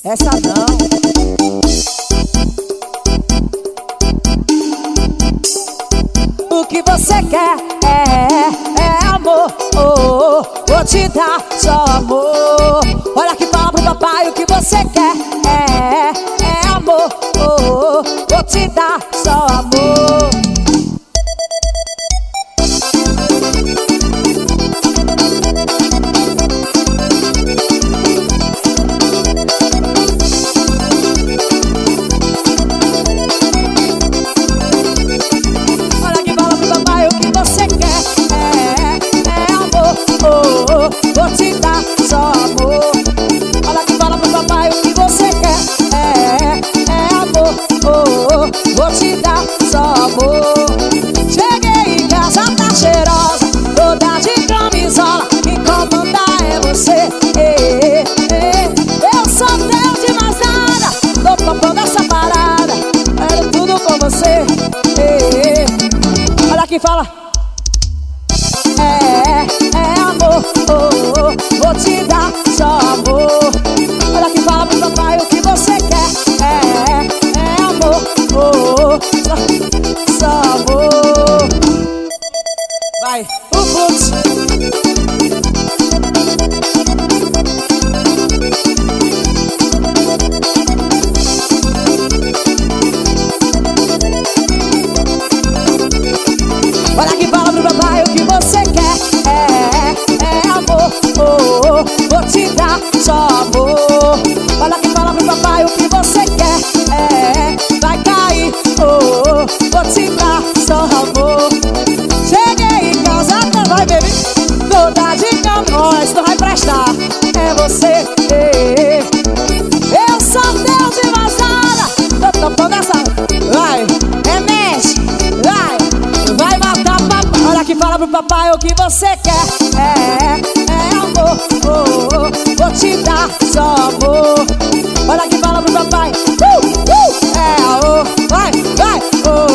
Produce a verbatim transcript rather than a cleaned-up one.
Essa não. O que você quer é, é amor, oh, oh, vou te dar só amor. Olha que fala pro papai, o que você quer é, é amor, oh, oh, vou te dar só amor. Vou te dar só amor. Olha que fala pro papai o que você quer é, é amor, oh, oh, vou te dar só amor. Cheguei em casa, tá cheirosa, toda de camisola, quem comanda é você, eh, eh. Eu sou teu de mais nada, tô topando essa parada, quero tudo com você, eh, eh. Olha que fala é, é amor, oh, oh, vou te dar só amor. Olha que fala pro papai o que você quer é, é amor, oh, oh, só, só amor. Vai, o fluxo. Olha que fala pro papai o que você quer é, é amor, oh, oh, vou te dar só amor. Olha que fala pro papai o que você quer é, vai cair, oh, oh, vou te dar só amor. Cheguei em casa, não vai baby, toda de camões, não vai prestar, é você, eh, eh. Eu sou Deus de mais nada, tô topando essa, vai, é mexe, vai. Vai matar papai. Olha que fala pro papai o que você quer é, é amor, oh, oh, vou te dar só amor. Olha que fala pro papai uh, uh, é amor, vai, vai, oh,